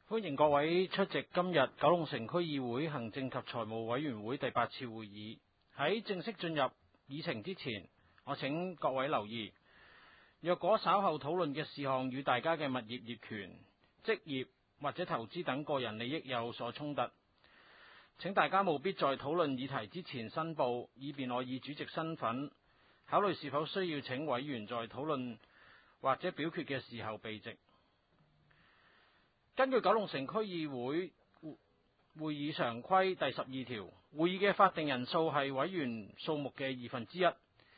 歡迎各位出席今日九龍城區議會行政及財務委員會第8次會議。喺正式進入議程之前，我請各位留意，若果稍後討論嘅事項與大家嘅物業業權、職業或者投資等個人利益有所衝突，請大家務必在討論議題之前申報，以便我以主席身份考慮是否需要請委員在討論或者表決嘅時候避席。根據九龍城區議會會議常規第12條，會議嘅法定人數係委員數目嘅1/2。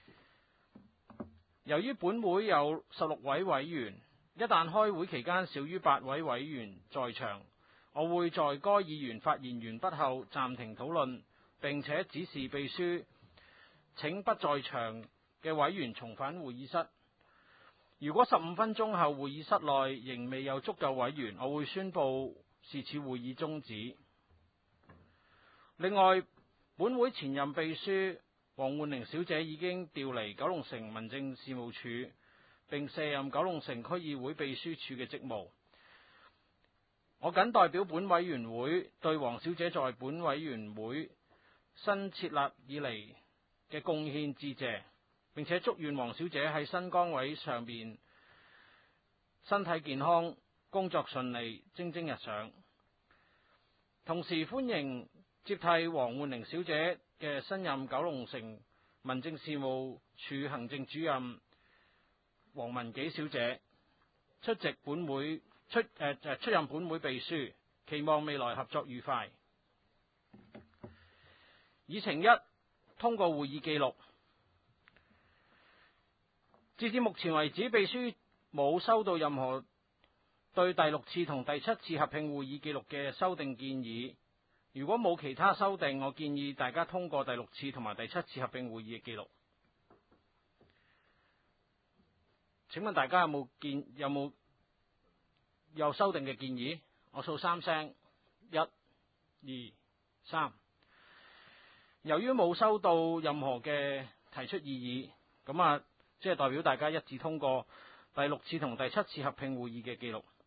由於本會有16位委員，一旦開會期間少於8位委員在場，我會在該議員發言完畢後暫停討論，並且指示秘書請不在場嘅委員重返會議室。如果15分鐘後會議室內仍未有足夠委員，我會宣布是次會議終止。另外，本會前任秘書黃煥玲小姐已經調離九龍城民政事務處，並卸任九龍城區議會秘書處嘅職務。我謹代表本委員會對黃小姐在本委員會新設立以嚟嘅貢獻致謝，並且祝願黃小姐喺新崗位上邊身體健康、工作順利、蒸蒸日上。同時歡迎接替黃煥玲小姐嘅新任九龍城民政事務處行政主任黃文紀小姐出任本會秘書，期望未來合作愉快。議程1，通過會議記錄。截至目前為止，秘書冇收到任何對第6次同第7次合併會議記錄嘅修訂建議。如果冇其他修訂，我建議大家通過第6次同埋第7次合併會議嘅記錄。請問大家有修訂嘅建議？我數3聲，1、2、3。由於冇收到任何嘅提出異議，咁即係代表大家一致通過第6次同第7次合併會議嘅記錄。